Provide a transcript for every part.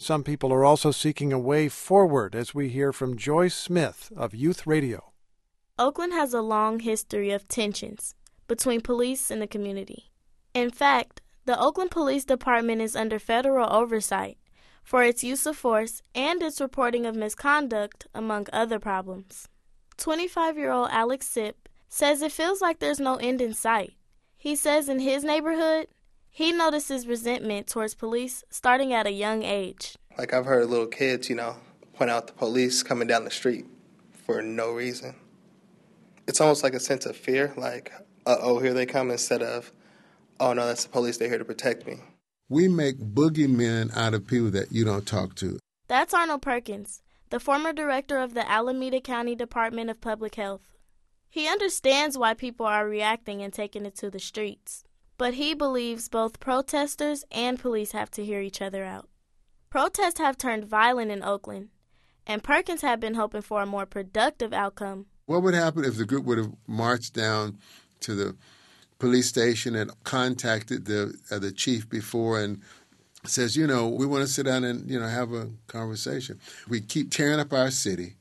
some people are also seeking a way forward, as we hear from Joyce Smith of Youth Radio. Oakland has a long history of tensions between police and the community. In fact, the Oakland Police Department is under federal oversight for its use of force and its reporting of misconduct, among other problems. 25-year-old Alex Sipp says it feels like there's no end in sight. He says in his neighborhood, he notices resentment towards police starting at a young age. Like I've heard little kids, point out the police coming down the street for no reason. It's almost like a sense of fear, like, uh-oh, here they come, instead of, oh, no, that's the police, they're here to protect me. We make boogeymen out of people that you don't talk to. That's Arnold Perkins, the former director of the Alameda County Department of Public Health. He understands why people are reacting and taking it to the streets, but he believes both protesters and police have to hear each other out. Protests have turned violent in Oakland, and Perkins had been hoping for a more productive outcome. What would happen if the group would have marched down to the police station and contacted the chief before and says, we want to sit down and, have a conversation. We keep tearing up our city.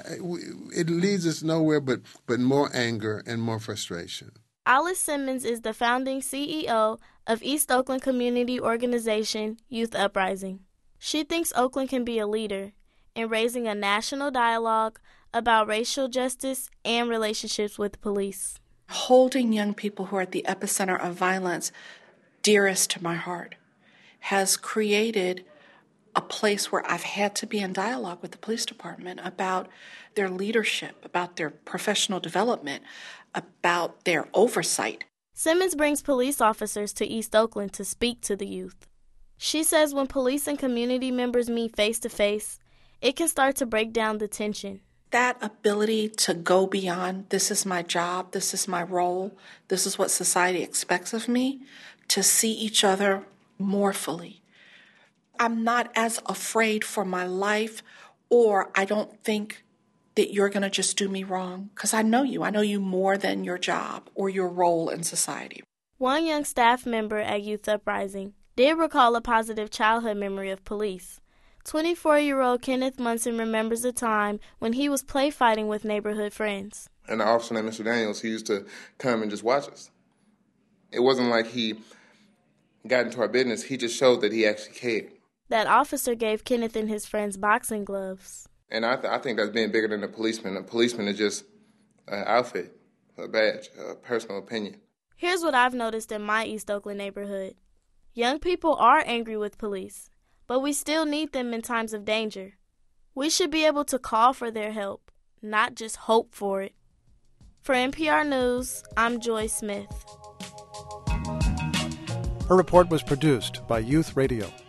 It leads us nowhere but more anger and more frustration. Alice Simmons is the founding CEO of East Oakland community organization Youth Uprising. She thinks Oakland can be a leader in raising a national dialogue about racial justice and relationships with police. Holding young people who are at the epicenter of violence dearest to my heart has created a place where I've had to be in dialogue with the police department about their leadership, about their professional development, about their oversight. Simmons brings police officers to East Oakland to speak to the youth. She says when police and community members meet face-to-face, it can start to break down the tension. That ability to go beyond, this is my job, this is my role, this is what society expects of me, to see each other more fully. I'm not as afraid for my life, or I don't think that you're going to just do me wrong, because I know you more than your job or your role in society. One young staff member at Youth Uprising did recall a positive childhood memory of police. 24-year-old Kenneth Munson remembers a time when he was play fighting with neighborhood friends. And the officer named Mr. Daniels, he used to come and just watch us. It wasn't like he got into our business. He just showed that he actually cared. That officer gave Kenneth and his friends boxing gloves. And I think that's being bigger than a policeman. A policeman is just an outfit, a badge, a personal opinion. Here's what I've noticed in my East Oakland neighborhood. Young people are angry with police, but we still need them in times of danger. We should be able to call for their help, not just hope for it. For NPR News, I'm Joyce Smith. Her report was produced by Youth Radio.